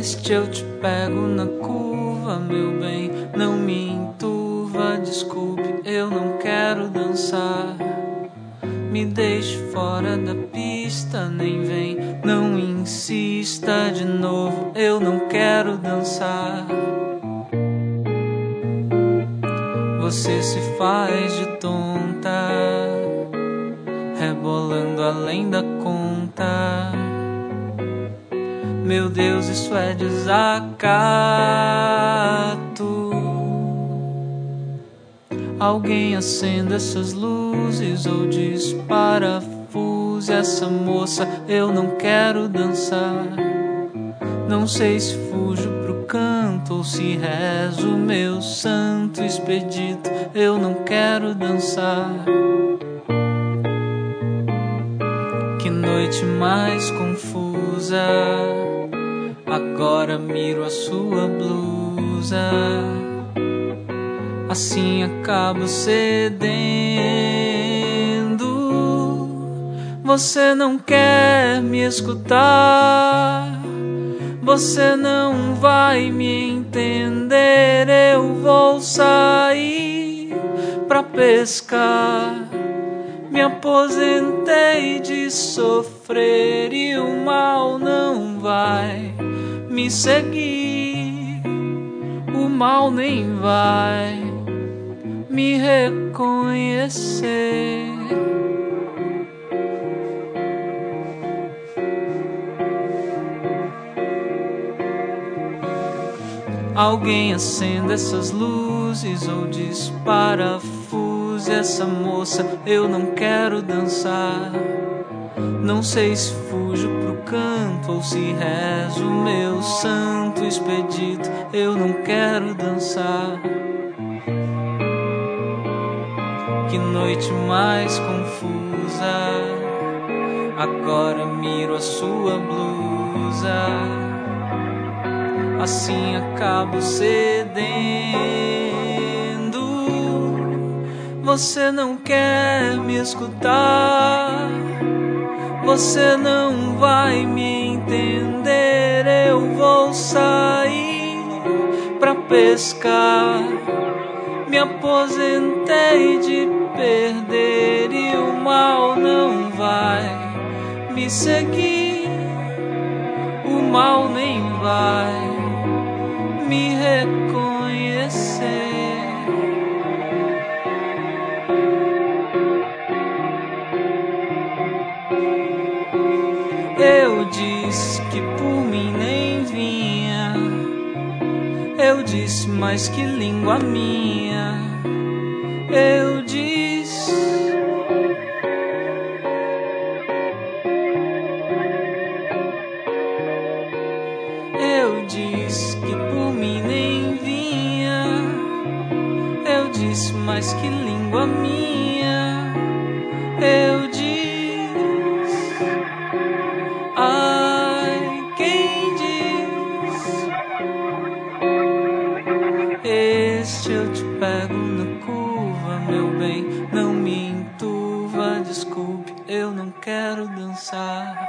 Este eu te pego na curva, meu bem, não me enturva, desculpe, eu não quero dançar. Me deixe fora da pista, nem vem, não insista de novo, eu não quero dançar. Você se faz de tonta, rebolando além da conta. Meu Deus, isso é desacato. Alguém acenda essas luzes ou desparafuse essa moça. Eu não quero dançar. Não sei se fujo pro canto ou se rezo meu santo expedito. Eu não quero dançar. Que noite mais confusa. Agora miro a sua blusa. Assim acabo cedendo. Você não quer me escutar. Você não vai me entender. Eu vou sair pra pescar. Me aposentei de sofrer e o mal não vai me seguir. O mal nem vai me reconhecer. Alguém acenda essas luzes ou desparafuse essa moça. Eu não quero dançar. Não sei se fujo pro canto ou se rezo meu santo expedito. Eu não quero dançar. Que noite mais confusa. Agora miro a sua blusa. Assim acabo cedendo. Você não quer me escutar. Você não vai me entender. Eu vou sair pra pescar. Me aposentei de perder e o mal não vai me seguir. O mal nem vai me reconhecer. Eu disse que por mim nem vinha. Eu disse, mas que língua minha. Eu disse. Eu disse que por mim nem vinha. Eu disse, mas que língua minha. Eu disse. Ai, quem diz? Este eu te pego na curva, meu bem, não me enturva, desculpe, eu não quero dançar.